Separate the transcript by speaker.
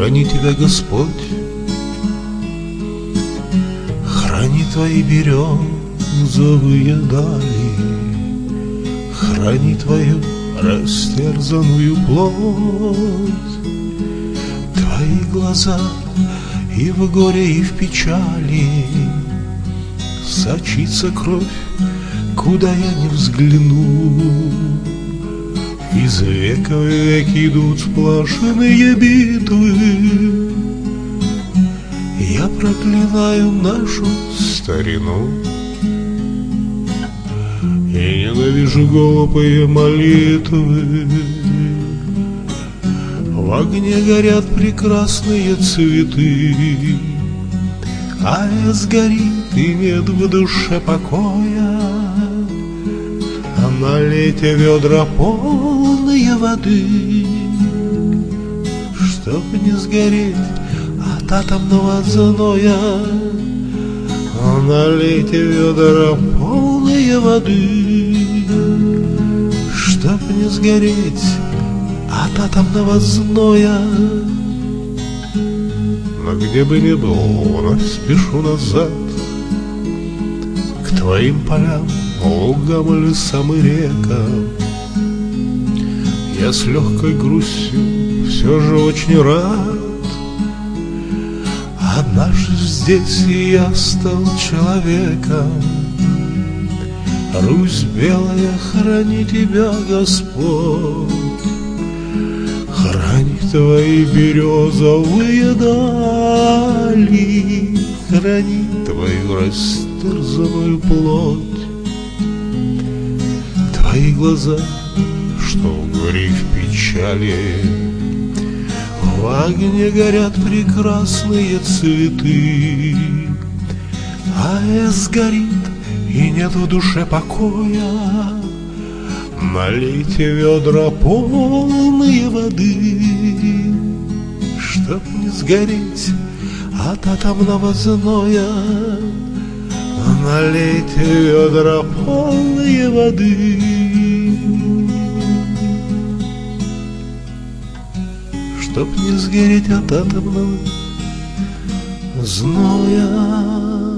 Speaker 1: Храни тебя Господь, храни твои березовые дали, храни твою растерзанную плоть, твои глаза и в горе, и в печали сочится кровь, куда я не взгляну. Из века в век идут сплошные битвы, я проклинаю нашу старину и ненавижу глупые молитвы. В огне горят прекрасные цветы, а сгорит и нет в душе покоя. Налейте ведра полные воды, чтоб не сгореть от атомного зноя. Налейте ведра полные воды, чтоб не сгореть от атомного зноя. Но где бы ни был, вновь спешу назад к твоим полям, лугам, лесам и рекам. Я с легкой грустью все же очень рад. Однажды здесь я стал человеком. Русь белая, храни тебя, Господь, храни твои березовые дали, храни твою растерзанную плоть. Твои глаза, что в горе и в печали, в огне горят прекрасные цветы, а сгорит и нет в душе покоя. Налейте ведра полные воды, чтоб не сгореть от атомного зноя. Налейте ведра полные воды, чтоб не сгореть от атомного зноя.